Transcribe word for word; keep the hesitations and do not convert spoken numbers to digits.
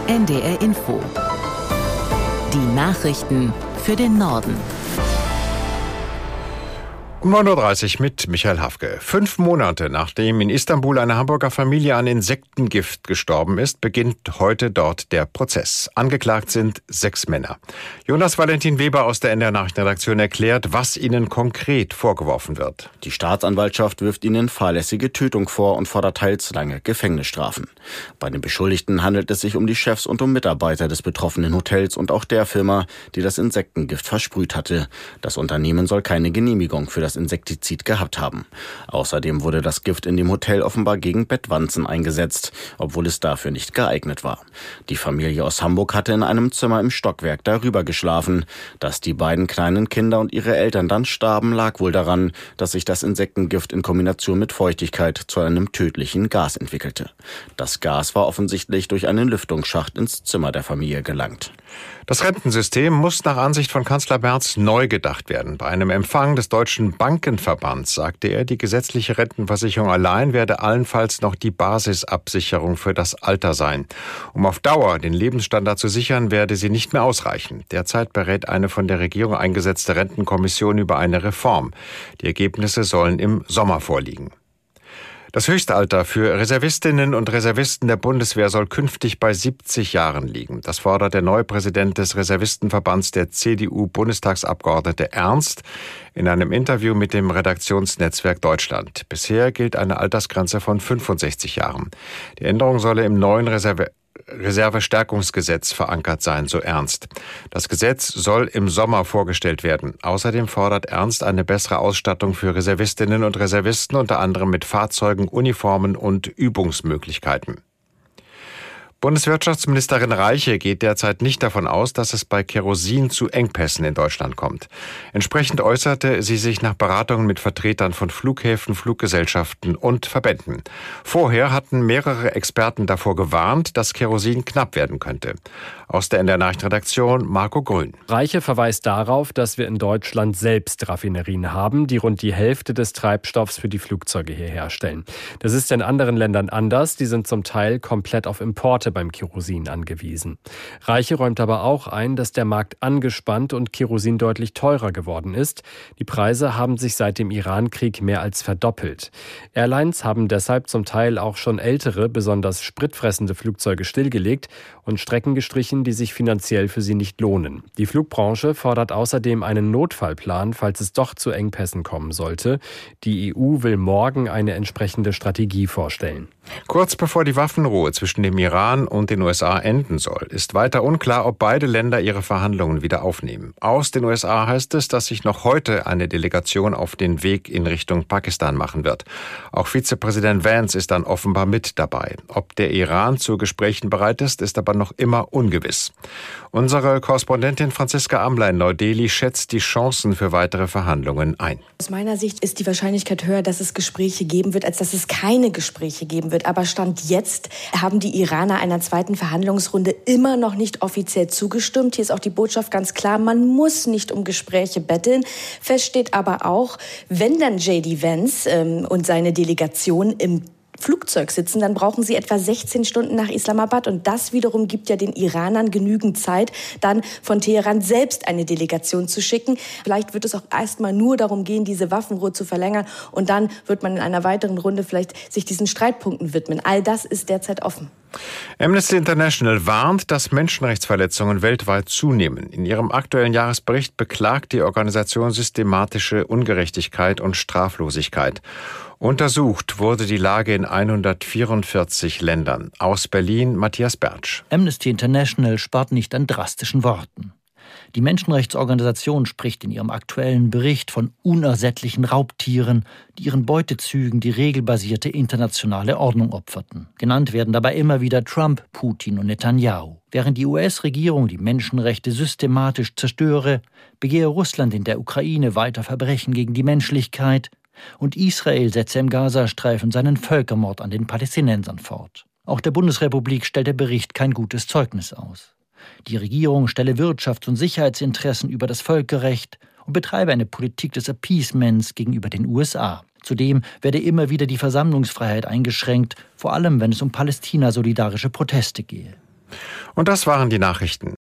N D R Info. Die Nachrichten für den Norden. Um neun Uhr dreißig mit Michael Hafke. Fünf Monate nachdem in Istanbul eine Hamburger Familie an Insektengift gestorben ist, beginnt heute dort der Prozess. Angeklagt sind sechs Männer. Jonas Valentin Weber aus der N D R Nachrichtenredaktion erklärt, was ihnen konkret vorgeworfen wird. Die Staatsanwaltschaft wirft ihnen fahrlässige Tötung vor und fordert teils lange Gefängnisstrafen. Bei den Beschuldigten handelt es sich um die Chefs und um Mitarbeiter des betroffenen Hotels und auch der Firma, die das Insektengift versprüht hatte. Das Unternehmen soll keine Genehmigung für das das Insektizid gehabt haben. Außerdem wurde das Gift in dem Hotel offenbar gegen Bettwanzen eingesetzt, obwohl es dafür nicht geeignet war. Die Familie aus Hamburg hatte in einem Zimmer im Stockwerk darüber geschlafen. Dass die beiden kleinen Kinder und ihre Eltern dann starben, lag wohl daran, dass sich das Insektengift in Kombination mit Feuchtigkeit zu einem tödlichen Gas entwickelte. Das Gas war offensichtlich durch einen Lüftungsschacht ins Zimmer der Familie gelangt. Das Rentensystem muss nach Ansicht von Kanzler Merz neu gedacht werden. Bei einem Empfang des Deutschen Bankenverbands sagte er, die gesetzliche Rentenversicherung allein werde allenfalls noch die Basisabsicherung für das Alter sein. Um auf Dauer den Lebensstandard zu sichern, werde sie nicht mehr ausreichen. Derzeit berät eine von der Regierung eingesetzte Rentenkommission über eine Reform. Die Ergebnisse sollen im Sommer vorliegen. Das Höchstalter für Reservistinnen und Reservisten der Bundeswehr soll künftig bei siebzig Jahren liegen. Das fordert der neue Präsident des Reservistenverbands, der C D U-Bundestagsabgeordnete Ernst, in einem Interview mit dem Redaktionsnetzwerk Deutschland. Bisher gilt eine Altersgrenze von fünfundsechzig Jahren. Die Änderung solle im neuen Reserve Reservestärkungsgesetz verankert sein, so Ernst. Das Gesetz soll im Sommer vorgestellt werden. Außerdem fordert Ernst eine bessere Ausstattung für Reservistinnen und Reservisten, unter anderem mit Fahrzeugen, Uniformen und Übungsmöglichkeiten. Bundeswirtschaftsministerin Reiche geht derzeit nicht davon aus, dass es bei Kerosin zu Engpässen in Deutschland kommt. Entsprechend äußerte sie sich nach Beratungen mit Vertretern von Flughäfen, Fluggesellschaften und Verbänden. Vorher hatten mehrere Experten davor gewarnt, dass Kerosin knapp werden könnte. Aus der N D R Nachrichtenredaktion Marco Grün. Reiche verweist darauf, dass wir in Deutschland selbst Raffinerien haben, die rund die Hälfte des Treibstoffs für die Flugzeuge hier herstellen. Das ist in anderen Ländern anders. Die sind zum Teil komplett auf Importe beim Kerosin angewiesen. Reiche räumt aber auch ein, dass der Markt angespannt und Kerosin deutlich teurer geworden ist. Die Preise haben sich seit dem Iran-Krieg mehr als verdoppelt. Airlines haben deshalb zum Teil auch schon ältere, besonders spritfressende Flugzeuge stillgelegt und Strecken gestrichen, die sich finanziell für sie nicht lohnen. Die Flugbranche fordert außerdem einen Notfallplan, falls es doch zu Engpässen kommen sollte. Die E U will morgen eine entsprechende Strategie vorstellen. Kurz bevor die Waffenruhe zwischen dem Iran und den U S A enden soll, ist weiter unklar, ob beide Länder ihre Verhandlungen wieder aufnehmen. Aus den U S A heißt es, dass sich noch heute eine Delegation auf den Weg in Richtung Pakistan machen wird. Auch Vizepräsident Vance ist dann offenbar mit dabei. Ob der Iran zu Gesprächen bereit ist, ist aber noch immer ungewiss. Unsere Korrespondentin Franziska Amler in Neu-Delhi schätzt die Chancen für weitere Verhandlungen ein. Aus meiner Sicht ist die Wahrscheinlichkeit höher, dass es Gespräche geben wird, als dass es keine Gespräche geben wird. Aber Stand jetzt haben die Iraner einer zweiten Verhandlungsrunde immer noch nicht offiziell zugestimmt. Hier ist auch die Botschaft ganz klar, man muss nicht um Gespräche betteln. Fest steht aber auch, wenn dann J D Vance ähm, und seine Delegation im Flugzeug sitzen, dann brauchen sie etwa sechzehn Stunden nach Islamabad. Und das wiederum gibt ja den Iranern genügend Zeit, dann von Teheran selbst eine Delegation zu schicken. Vielleicht wird es auch erstmal nur darum gehen, diese Waffenruhe zu verlängern. Und dann wird man in einer weiteren Runde vielleicht sich diesen Streitpunkten widmen. All das ist derzeit offen. Amnesty International warnt, dass Menschenrechtsverletzungen weltweit zunehmen. In ihrem aktuellen Jahresbericht beklagt die Organisation systematische Ungerechtigkeit und Straflosigkeit. Untersucht wurde die Lage in hundertvierundvierzig Ländern. Aus Berlin Matthias Bertsch. Amnesty International spart nicht an drastischen Worten. Die Menschenrechtsorganisation spricht in ihrem aktuellen Bericht von unersättlichen Raubtieren, die ihren Beutezügen die regelbasierte internationale Ordnung opferten. Genannt werden dabei immer wieder Trump, Putin und Netanyahu. Während die U S-Regierung die Menschenrechte systematisch zerstöre, begehe Russland in der Ukraine weiter Verbrechen gegen die Menschlichkeit und Israel setze im Gazastreifen seinen Völkermord an den Palästinensern fort. Auch der Bundesrepublik stellt der Bericht kein gutes Zeugnis aus. Die Regierung stelle Wirtschafts- und Sicherheitsinteressen über das Völkerrecht und betreibe eine Politik des Appeasements gegenüber den U S A. Zudem werde immer wieder die Versammlungsfreiheit eingeschränkt, vor allem wenn es um Palästina-solidarische Proteste gehe. Und das waren die Nachrichten.